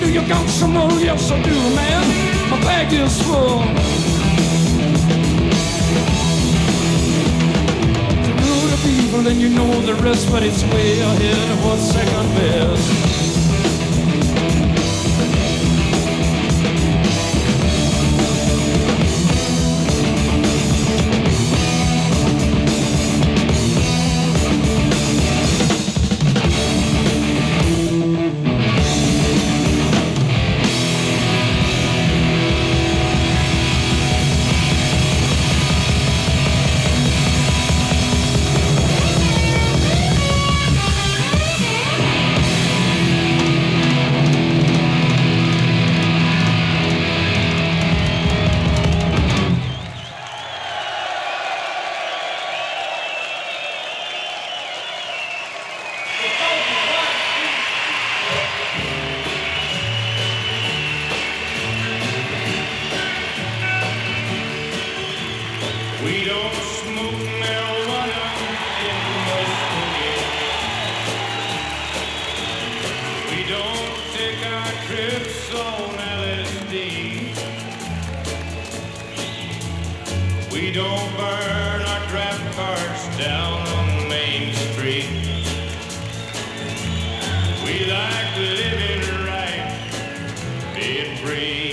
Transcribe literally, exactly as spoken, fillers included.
you got some more? Yes, I do, man. My bag is full. To rule the people, and you know the rest, but it's way ahead of what's second best. We don't smoke marijuana in West Virginia. We don't take our trips on L S D. We don't burn our draft cards down on Main Street. We like living right, being free.